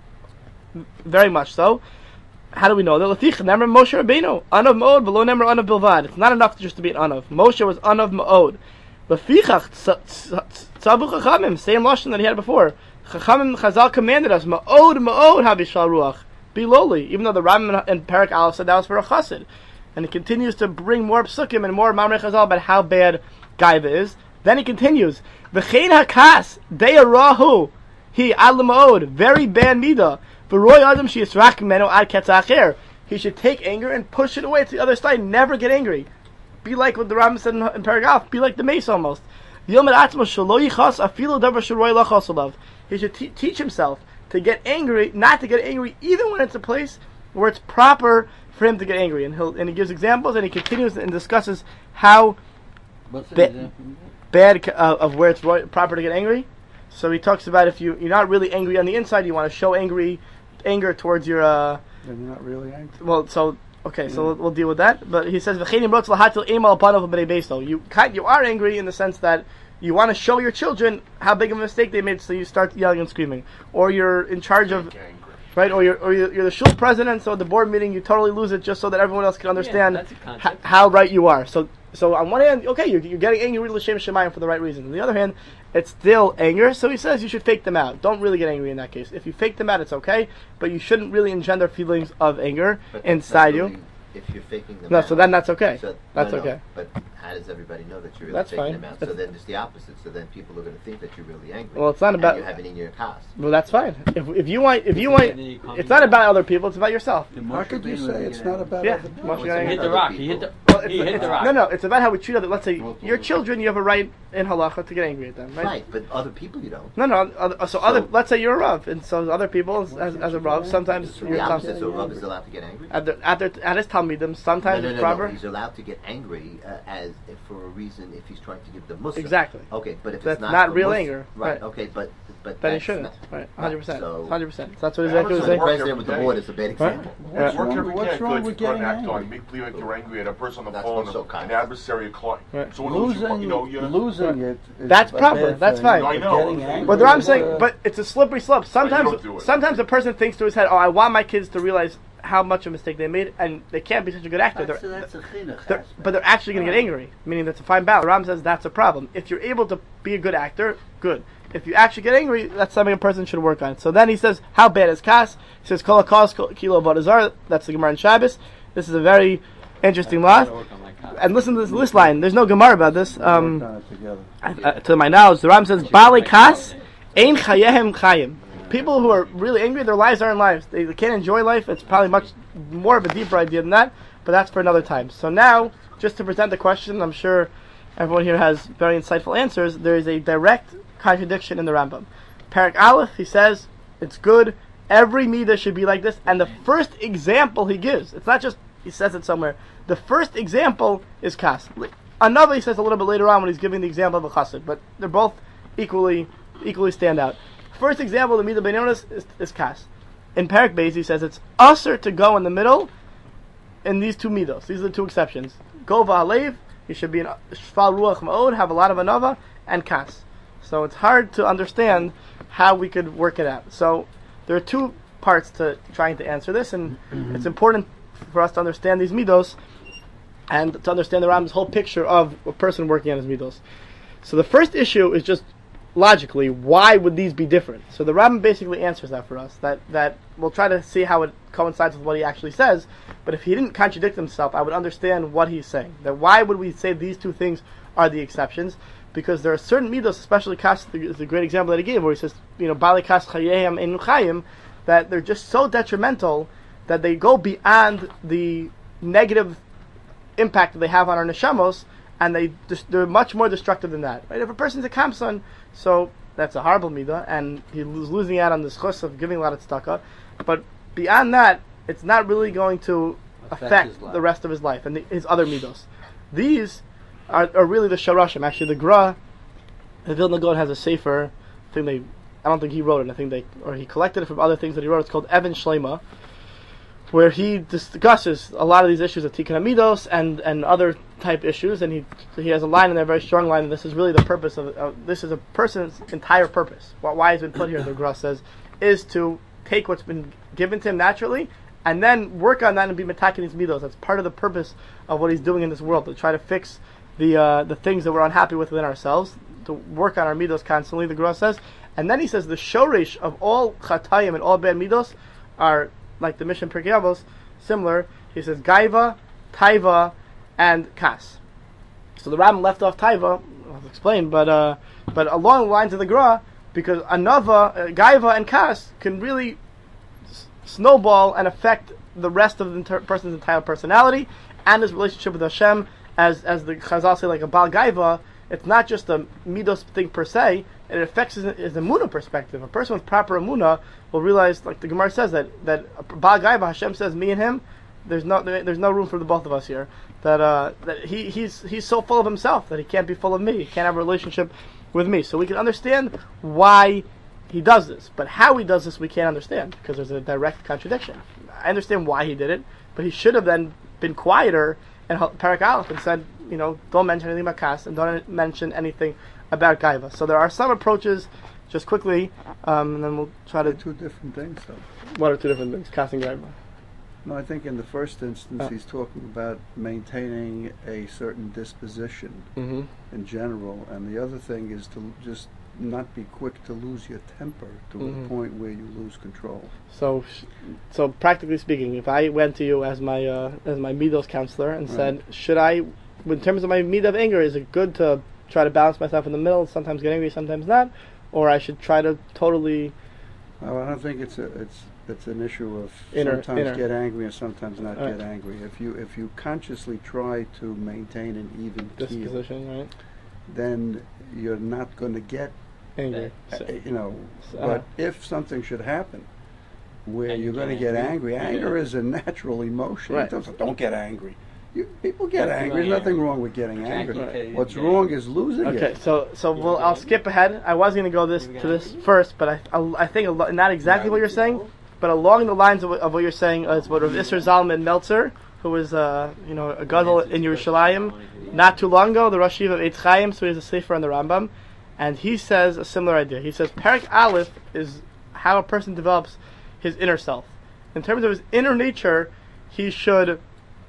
Speaker 1: very much so. How do we know that? Remember Moshe Rabbeinu, anav ma'od, below nemer anav bilvad. It's not enough just to be an anav. Moshe was anav ma'od. Lefichach tzavu chachamim, same lashon that he had before. Chachamim Chazal commanded us ma'od ma'od havishal ruach, be lowly. Even though the Rambam and Parak Aleph said that was for a chassid, and he continues to bring more psukim and more mamrei Chazal about how bad gaiva is. Then he continues, V'chein hakas, deyarahu, he ad l'ma'od, very bad midah, v'roy adam she'yisrach meno ad ketzacher. He should take anger and push it away to the other side, never get angry. Be like what the Rambam said in, in Paragraph, be like the mace almost. V'yomer atzmo shelo yichas, afilu davar sheroy lachas olav. He should te- teach himself to get angry, not to get angry, even when it's a place where it's proper for him to get angry. And, he'll, and he gives examples, and he continues and discusses how
Speaker 3: What's the
Speaker 1: Ba-
Speaker 3: example?
Speaker 1: bad uh, of where it's ro- proper to get angry. So he talks about if you you're not really angry on the inside, you want to show angry anger towards your. Uh,
Speaker 2: Then you're not really angry.
Speaker 1: well, so okay, so we'll, we'll deal with that. But he says "V'chenim rotz lahatil emal panav b'nei beiso." You kind you are angry in the sense that you want to show your children how big of a mistake they made, so you start yelling and screaming, or you're in charge of.
Speaker 5: Angry.
Speaker 1: Right, or you're or you're, you're the shul president, so at the board meeting you totally lose it just so that everyone else can understand
Speaker 4: that's a
Speaker 1: h-
Speaker 4: concept.
Speaker 1: how right you are. So, so on one hand, okay, you're, you're getting angry with l'shem shemayim for the right reason. On the other hand, it's still anger. So he says you should fake them out. Don't really get angry in that case. If you fake them out, it's okay, but you shouldn't really engender feelings of anger
Speaker 6: But that's
Speaker 1: inside
Speaker 6: not
Speaker 1: you.
Speaker 6: really- If you're faking them
Speaker 1: No,
Speaker 6: out,
Speaker 1: so then that's okay.
Speaker 6: So,
Speaker 1: That's
Speaker 6: no, no,
Speaker 1: okay.
Speaker 6: But how does everybody know that you're really
Speaker 1: That's
Speaker 6: faking
Speaker 1: fine.
Speaker 6: them out?
Speaker 1: That's-
Speaker 6: So then it's the opposite. So then people are going to think that you're really angry.
Speaker 1: Well, it's not
Speaker 6: and
Speaker 1: about-
Speaker 6: you have it in your house.
Speaker 1: Well, that's fine. If if you want, if you want,
Speaker 4: And then you calm
Speaker 1: it's
Speaker 4: down.
Speaker 1: not about other people. It's about yourself.
Speaker 3: The
Speaker 2: How
Speaker 3: Moshe
Speaker 2: could you
Speaker 3: Rabbeinu
Speaker 2: say
Speaker 3: would
Speaker 2: it's
Speaker 3: get
Speaker 2: not
Speaker 3: angry.
Speaker 2: about
Speaker 1: Yeah,
Speaker 2: other people?
Speaker 1: Moshe
Speaker 6: It's
Speaker 1: Rabbeinu.
Speaker 4: He hit the
Speaker 6: other
Speaker 4: rock. He
Speaker 6: people.
Speaker 4: hit the.
Speaker 1: Well, it's,
Speaker 4: he hit
Speaker 1: it's-
Speaker 4: the rock.
Speaker 1: No, no, it's about how we treat others. Let's say
Speaker 6: Well,
Speaker 1: your
Speaker 6: well,
Speaker 1: children, you have a right in halacha to get angry at them, right?
Speaker 6: Right, but other people you don't.
Speaker 1: No, no. Other, so, other,
Speaker 6: So-
Speaker 1: let's say you're a rav, and so other people, as, as, as a rav, sometimes
Speaker 6: So
Speaker 1: you're
Speaker 6: the opposite.
Speaker 1: talmid.
Speaker 6: So Rav is allowed to get angry.
Speaker 1: At, the, at, their, at his talmidim, sometimes
Speaker 6: no, no,
Speaker 1: it's
Speaker 6: no,
Speaker 1: proper.
Speaker 6: no. He's allowed to get angry uh, as if for a reason if he's trying to give the Muslim.
Speaker 1: Exactly.
Speaker 6: Okay, but if
Speaker 1: That's
Speaker 6: it's not,
Speaker 1: not
Speaker 6: for
Speaker 1: real
Speaker 6: Muslim-
Speaker 1: anger,
Speaker 6: right?
Speaker 1: right.
Speaker 6: Okay, but but
Speaker 1: Then he
Speaker 6: that's
Speaker 1: shouldn't.
Speaker 6: not-
Speaker 1: Right, one hundred percent.
Speaker 6: So-
Speaker 1: one hundred percent. So that's what
Speaker 5: Yeah,
Speaker 1: exactly
Speaker 5: I'm
Speaker 1: what
Speaker 6: So
Speaker 1: he's
Speaker 6: the
Speaker 5: saying.
Speaker 1: saying.
Speaker 6: president with the board is a bad example.
Speaker 2: What's
Speaker 5: Work
Speaker 2: wrong-
Speaker 5: every
Speaker 2: what's
Speaker 5: can't
Speaker 2: wrong
Speaker 5: good
Speaker 2: with
Speaker 5: to put an
Speaker 2: getting
Speaker 5: act
Speaker 2: angry?
Speaker 5: on, make believe like you're angry at a person on the
Speaker 6: That's
Speaker 5: phone,
Speaker 6: also
Speaker 5: an
Speaker 6: kind.
Speaker 5: adversary, a client.
Speaker 1: Right.
Speaker 5: Someone who's, you
Speaker 2: Losing,
Speaker 5: know, you
Speaker 2: losing it. Is
Speaker 1: That's
Speaker 2: a
Speaker 1: proper,
Speaker 2: bad
Speaker 1: that's
Speaker 2: thing.
Speaker 1: fine.
Speaker 5: I know.
Speaker 2: Getting angry
Speaker 1: But I'm
Speaker 2: is,
Speaker 1: saying,
Speaker 2: uh,
Speaker 1: but it's a slippery slope. Sometimes,
Speaker 5: don't do it.
Speaker 1: sometimes a person thinks to his head, "Oh, I want my kids to realize how much of a mistake they made, and they can't be such a good actor."
Speaker 3: That's,
Speaker 1: They're,
Speaker 3: that's a chinuch
Speaker 1: they're,
Speaker 3: aspect.
Speaker 1: but they're actually going to get angry, meaning that's a fine balance. Ram says that's a problem. If you're able to be a good actor, good. If you actually get angry, that's something a person should work on. So then he says, how bad is kas? He says, kol kas kilo vodazar. That's the Gemara in Shabbos. This is a very interesting law. And listen to this list line. There's no Gemara about this. Um,
Speaker 2: worked on it together.
Speaker 1: uh, to my knowledge, the Ram says, Bali kas ein chayehem chayim. People who are really angry, their lives aren't lives. They, they can't enjoy life. It's probably much more of a deeper idea than that, but that's for another time. So now, just to present the question, I'm sure everyone here has very insightful answers. There is a direct contradiction in the Rambam. Parak Aleph, he says, it's good. Every midah should be like this. And the first example he gives, it's not just he says it somewhere. The first example is kas. Another he says a little bit later on when he's giving the example of a chassid, but they're both equally equally stand out. First example of the midah beinonis is, is kas. In Parak Beis he says it's usher to go in the middle in these two midos. These are the two exceptions. Go va'alev, you should be in shval ruach ma'od, have a lot of anava, and kas. So it's hard to understand how we could work it out. So there are two parts to trying to answer this, and it's important for us to understand these midos and to understand the Rambam's whole picture of a person working on his midos. So the first issue is just logically, why would these be different? So the Rambam basically answers that for us. That that we'll try to see how it coincides with what he actually says. But if he didn't contradict himself, I would understand what he's saying. That why would we say these two things are the exceptions? Because there are certain midos, especially kas is the great example that he gave, where he says, you know, bali kas chayim enu chayim, that they're just so detrimental that they go beyond the negative impact that they have on our neshamos, and they they're much more destructive than that. Right? If a person's a kamson, so that's a horrible midah, and he's losing out on the schus of giving a lot of tzedakah. But beyond that, it's not really going to
Speaker 3: Affect
Speaker 1: affect
Speaker 3: his life.
Speaker 1: the rest of his life and the, his other midos. These are, are really the sharashim. Actually, the Gra, the Vilna Gaon has a sefer. I think they, I don't think he wrote it. I think they, or he collected it from other things that he wrote. It's called Evan Shlema, where he discusses a lot of these issues of Tikkun HaMidos and, and other type issues, and he he has a line in there, a very strong line, and this is really the purpose of, of this is a person's entire purpose. Why, why it's been put here, the Gra says, is to take what's been given to him naturally, and then work on that and be metaking these midos. That's part of the purpose of what he's doing in this world, to try to fix the uh, the things that we're unhappy with within ourselves, to work on our midos constantly, the Gra says. And then he says the shoresh of all chatayim and all bad midos are, like the Mishnah Pirkei Avos, similar. He says gaiva, taiva, and kas. So the Rambam left off taiva, I'll explain, but uh, but along the lines of the Gra, because anava, uh, gaiva, and kas can really s- snowball and affect the rest of the inter- person's entire personality and his relationship with Hashem. As as the Chazal say, like a bal gaiva, it's not just a midos thing per se. It affects his, his emunah perspective. A person with proper emunah will realize, like the Gemara says, that that Baal Gaiva, Hashem says, me and him, there's no there's no room for the both of us here. That uh, that he he's he's so full of himself that he can't be full of me. He can't have a relationship with me. So we can understand why he does this, but how he does this we can't understand because there's a direct contradiction. I understand why he did it, but he should have then been quieter and Parak Aleph and said, you know, don't mention anything about kas and don't mention anything about gaiva. So there are some approaches, just quickly, um, and then we'll try to.
Speaker 2: They're two different things, though.
Speaker 1: What are two different things? Kas and gaiva.
Speaker 2: No, I think in the first instance
Speaker 1: Uh.
Speaker 2: he's talking about maintaining a certain disposition
Speaker 1: Mm-hmm.
Speaker 2: in general, and the other thing is to just not be quick to lose your temper to
Speaker 1: Mhm.
Speaker 2: a point where you lose control.
Speaker 1: So, so practically speaking, if I went to you as my uh, as my midos counselor and
Speaker 2: Right.
Speaker 1: said, should I, in terms of my midah of anger, is it good to try to balance myself in the middle, sometimes get angry, sometimes not, or I should try to totally.
Speaker 2: Well, I don't think it's a it's it's an issue of
Speaker 1: Inner-
Speaker 2: sometimes
Speaker 1: inner.
Speaker 2: get angry and sometimes not
Speaker 1: Right.
Speaker 2: get angry. If you if you consciously try to maintain an even keel,
Speaker 1: Disposition, right?
Speaker 2: then you're not going to get
Speaker 1: Angry.
Speaker 2: uh,
Speaker 1: So-
Speaker 2: you know.
Speaker 1: uh,
Speaker 2: But if something should happen where
Speaker 4: And
Speaker 2: you're
Speaker 4: you
Speaker 2: going to
Speaker 4: get
Speaker 2: get
Speaker 4: angry?
Speaker 2: angry, anger
Speaker 4: Yeah.
Speaker 2: is a natural emotion.
Speaker 1: Right.
Speaker 2: It doesn't- Don't get angry. You, people get
Speaker 4: That's
Speaker 2: angry.
Speaker 4: really
Speaker 2: There's nothing
Speaker 4: angry.
Speaker 2: wrong with getting angry.
Speaker 4: Right.
Speaker 2: What's
Speaker 4: Yeah.
Speaker 2: wrong is losing
Speaker 1: Okay,
Speaker 2: it.
Speaker 1: so so
Speaker 4: Yeah,
Speaker 1: we'll,
Speaker 4: yeah.
Speaker 1: I'll skip ahead. I was going to go this
Speaker 4: Maybe
Speaker 1: to
Speaker 4: go
Speaker 1: this
Speaker 4: ahead.
Speaker 1: first, but I I, I think a lo- not exactly what you're saying, but along the lines of, what- of what you're saying is what Rav Isser Zalman Meltzer, who was uh, you know a gadol in Yerushalayim, not too long ago, the Rosh Yeshiva of Eitz Chaim, so he has a sefer on the Rambam, and he says a similar idea. He says Perek Aleph is how a person develops his inner self. In terms of his inner nature, he should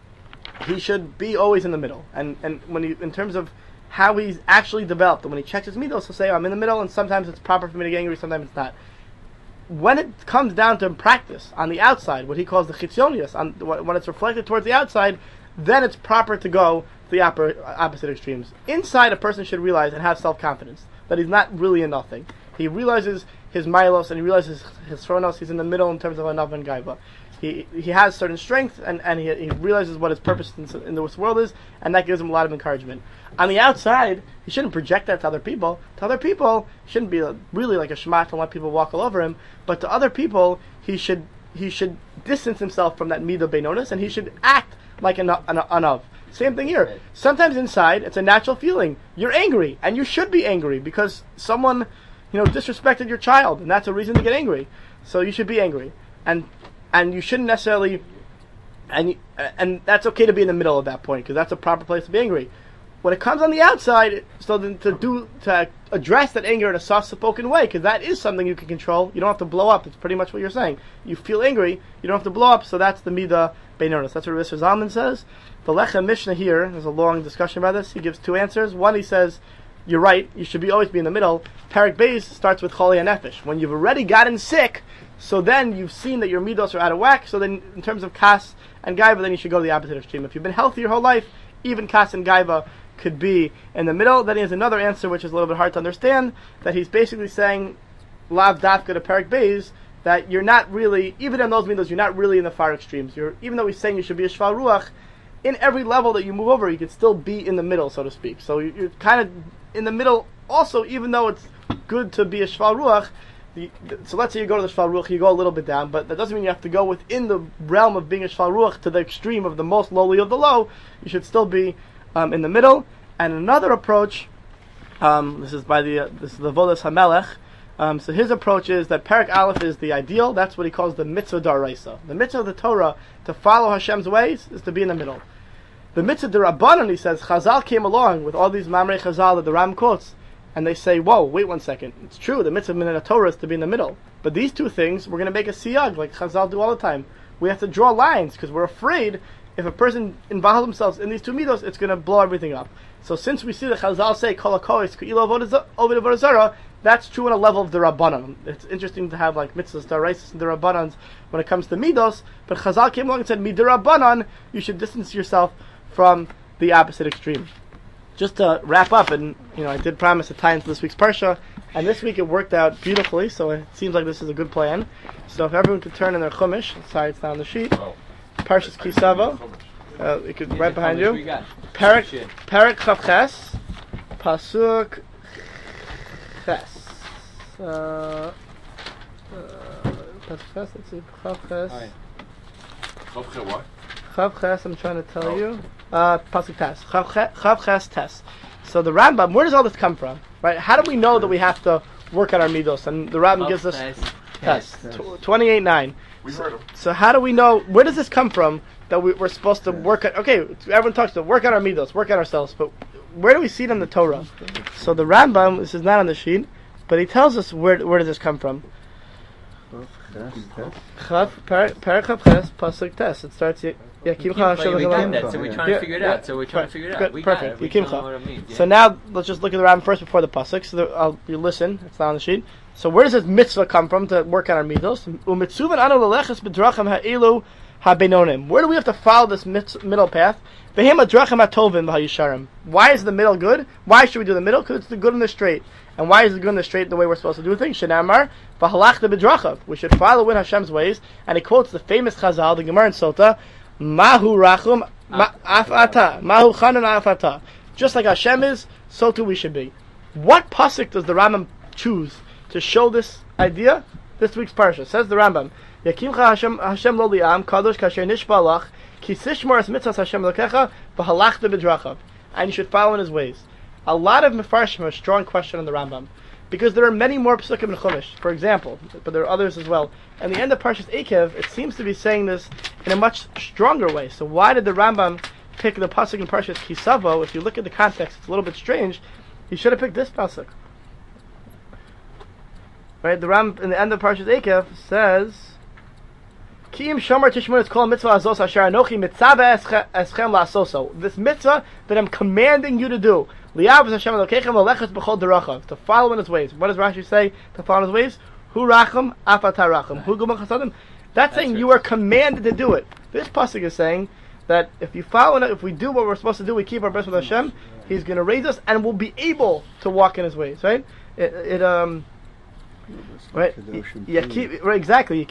Speaker 1: he should be always in the middle. And and when he in terms of how he's actually developed, and when he checks his midos, he'll say, "I'm in the middle," and sometimes it's proper for me to get angry, sometimes it's not. When it comes down to practice on the outside, what he calls the chitzonius, on when it's reflected towards the outside, then it's proper to go to the oppor- opposite extremes. Inside, a person should realize and have self-confidence that he's not really in nothing. He realizes his milos and he realizes his chronos. He's in the middle in terms of anav and gaiva. He he has certain strength and, and he, he realizes what his purpose in, in this world is, and that gives him a lot of encouragement. On the outside, he shouldn't project that to other people. To other people, he shouldn't be a, really like a shmat and let people walk all over him. But to other people, he should he should distance himself from that midah beinonis, and he should act like an an anav. Same thing here. Sometimes inside, it's a natural feeling. You're angry, and you should be angry because someone, you know, disrespected your child, and that's a reason to get angry. So you should be angry, and and you shouldn't necessarily, and you, and that's okay to be in the middle at that point because that's a proper place to be angry. When it comes on the outside, so then to do to address that anger in a soft-spoken way, because that is something you can control. You don't have to blow up. It's pretty much what you're saying. You feel angry, you don't have to blow up. So that's the midah beinonis. That's what Rav Isser Zalman says. The Lechem Mishnah here, there's a long discussion about this. He gives two answers. One, he says, you're right. You should be always be in the middle. Parak Beis starts with Choli HaNefesh. When you've already gotten sick, so then you've seen that your midos are out of whack. So then, in terms of kas and gaiva, then you should go to the opposite extreme. If you've been healthy your whole life, even kas and gaiva could be in the middle. Then he has another answer, which is a little bit hard to understand. That he's basically saying, lav dafka to Parak Beis, that you're not really, even in those midos, you're not really in the far extremes. You're, even though he's saying you should be a shval ruach, in every level that you move over, you can still be in the middle, so to speak. So you're kind of in the middle also, even though it's good to be a shval ruach. The, the, so let's say you go to the shval ruach, you go a little bit down, but that doesn't mean you have to go within the realm of being a shval ruach to the extreme of the most lowly of the low. You should still be um, in the middle. And another approach, um, this is by the uh, this is the Vodas Hamelech. Um, so his approach is that Parak Aleph is the ideal. That's what he calls the mitzvah daraisa. The mitzvah of the Torah to follow Hashem's ways is to be in the middle. The mitzvah derabanan, he says, Chazal came along with all these mamrei Chazal that the Ram quotes, and they say, whoa, wait one second. It's true, the mitzvah of the Torah is to be in the middle. But these two things, we're going to make a siyag, like Chazal do all the time. We have to draw lines, because we're afraid if a person involves themselves in these two midos, it's going to blow everything up. So since we see the Chazal say, Kol HaKois, K'ilo Ovid Avodah, that's true on a level of the Rabbanan. It's interesting to have like mitzvahs, daraisas, and the Rabbanans when it comes to midos, but Chazal came along and said, Midirabbanan, you should distance yourself from the opposite extreme. Just to wrap up, and you know, I did promise a tie into this week's Parsha, and this week it worked out beautifully, so it seems like this is a good plan. So if everyone could turn in their Chumash, sorry it's not on the sheet,
Speaker 5: Oh.
Speaker 1: Parshas Kisavo, uh, it could right behind you. Parak
Speaker 4: Shit.
Speaker 1: Parak Chavches, Pasuk Ches. Uh, uh, Pasuk Ches, let's see, Chavches.
Speaker 4: Alright.
Speaker 5: Okay, what?
Speaker 1: Chavches, I'm trying to tell
Speaker 5: Oh.
Speaker 1: you. Uh, Pasuk Tes. Chavche- Chavches Tes. So the Rambam, where does all this come from? Right? How do we know that we have to work on our midos? And the Rambam gives us Tes, twenty-eight nine.
Speaker 5: We heard him.
Speaker 1: So how do we know, where does this come from that we, we're supposed to work on, okay, everyone talks to work on our midos, work on ourselves, but where do we see it in the Torah? So the Rambam, this is not on the sheet, but he tells us where where does this come from. Chav, Parak Chavches, Pasuk Tes. It starts, Yakim
Speaker 4: Yeah,
Speaker 1: Hashem
Speaker 4: we got
Speaker 1: Elohim.
Speaker 4: that, so we're trying
Speaker 1: Yeah,
Speaker 4: to figure it
Speaker 1: yeah.
Speaker 4: out. So we're trying to figure it
Speaker 1: Good,
Speaker 4: out. We got
Speaker 1: perfect.
Speaker 4: it. We
Speaker 1: Yakim
Speaker 4: don't know
Speaker 1: Chav.
Speaker 4: what it means. Yeah.
Speaker 1: So now let's just look at the Rambam first before the pasuk. So the, I'll, you listen. It's not on the sheet. So where does this mitzvah come from to work on our midos? Umitzuvan anu lelechas b'dracham ha'elu habenonim. Where do we have to follow this mitz, middle path? V'hem adracham hatovim v'hayisharim. Why is the middle good? Why should we do the middle? Because it's the good and the straight. And why is the good and the straight the way we're supposed to do things? Shenamar v'halachta b'drachav. We should follow in Hashem's ways. And he quotes the famous Chazal, the Gemara in Sota, Mahu rachum ma- afata. Mahu chanun afata. Just like Hashem is, so too we should be. What pasuk does the Rambam choose to show this idea? This week's parsha says the Rambam, Yakimcha Hashem Hashem lo li'am kadosh kasher nishbalach Ki sishmor es mitzvahs Hashem Elokecha v'halachta b'drachav, and you should follow in his ways. A lot of Mefarshim are strong question on the Rambam, because there are many more Pesukim in Chumash, for example, but there are others as well. And the end of Parshas Eikev, it seems to be saying this in a much stronger way. So why did the Rambam pick the pasuk in Parshas Kisavo? If you look at the context, it's a little bit strange. He should have picked this pasuk. Right, the Ram in the end of Parshas Eikev says, "Kiim Shomer Tishmun." It's called mitzvah azos asher anochi mitzvah eschem la'asoso. This mitzvah that I'm commanding you to do, liav Hashem Elokechem v'lechas b'chol derachav, to follow in His ways. What does Rashi say? To follow in His ways. Hu racham afata racham. Hu gumach chasadim. That's saying you are commanded to do it. This pasuk is saying that if you follow it, if we do what we're supposed to do, we keep our best with Hashem, He's going to raise us and we'll be able to walk in His ways. Right? It, it um. Right, yeah, keep, right, exactly.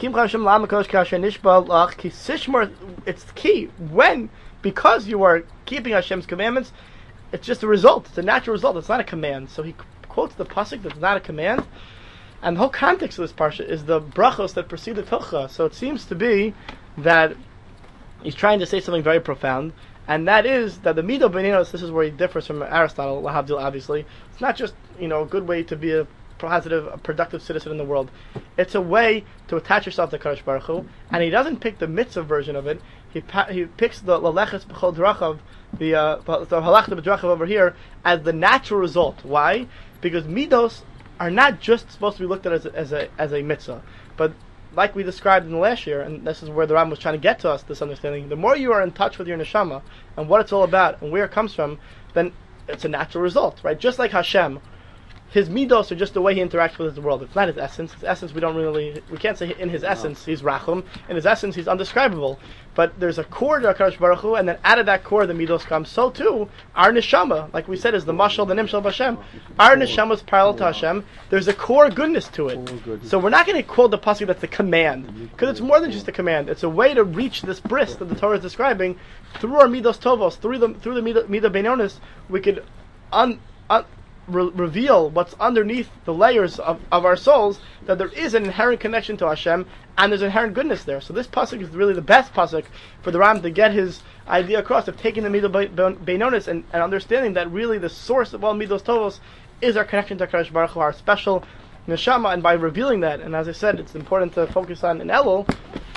Speaker 1: It's key when, because you are keeping Hashem's commandments, it's just a result. It's a natural result. It's not a command. So he quotes the pasuk that's not a command, and the whole context of this parsha is the brachos that precede the Tocha. So it seems to be that he's trying to say something very profound, and that is that the mido b'neinos. This is where he differs from Aristotle, lahavdil. Obviously, it's not just you know a good way to be a positive, a productive citizen in the world. It's a way to attach yourself to Kadosh Baruch Hu, and he doesn't pick the mitzvah version of it. He pa- he picks the laleches b'chol drachav, the uh, the halachta b'drachav over here as the natural result. Why? Because midos are not just supposed to be looked at as a, as a as a mitzvah, but like we described in the last year, and this is where the Ram was trying to get to us, this understanding. The more you are in touch with your neshama and what it's all about and where it comes from, then it's a natural result, right? Just like Hashem. His midos are just the way he interacts with the world. It's not his essence. His essence, we don't really, we can't say in his essence he's rachum. In his essence, he's undescribable. But there's a core to HaKadosh Baruch Hu, and then out of that core, the midos come. So too, our neshama, like we said, is the mashal, the nimshal of Hashem. Our neshama is parallel to Hashem. There's a core goodness to it. So we're not going to quote the pasuk that's the command, because it's more than just a command. It's a way to reach this bris that the Torah is describing through our midos tovos, through the through the midah midah beinonis. We could un, un Re- reveal what's underneath the layers of, of our souls, that there is an inherent connection to Hashem and there's inherent goodness there. So this pasuk is really the best pasuk for the Ram to get his idea across of taking the midah beinonis and, and understanding that really the source of all midos tovos is our connection to Kadosh Baruch Hu, our special neshama. And by revealing that, and as I said, it's important to focus on in Elul,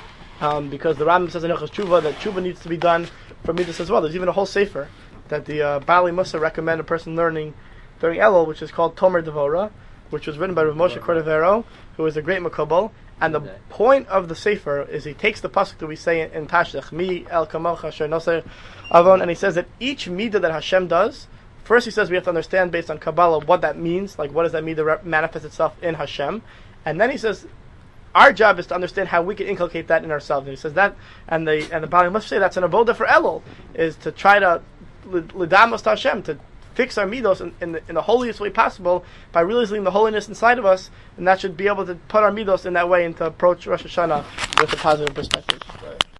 Speaker 1: um, because the Ram says in Hilchos Tshuva that tshuva needs to be done for midos as well. There's even a whole sefer that the uh, Bali Musa recommend a person learning during Elul, which is called Tomer Devora, which was written by Rav Moshe Cordovero, who is a great Makubal. And the point of the Sefer is he takes the pasuk that we say in, in Tashlich, Mi El Kamocha Asher Noser Avon, and he says that each midah that Hashem does, first he says we have to understand based on Kabbalah what that means, like what does that midah rep- manifest itself in Hashem, and then he says our job is to understand how we can inculcate that in ourselves. And he says that, and the and the Bali must say that's an avoda for Elul, is to try to lidamos to Hashem, to fix our midos in, in, the, in the holiest way possible by realizing the holiness inside of us, and that should be able to put our midos in that way and to approach Rosh Hashanah with a positive perspective.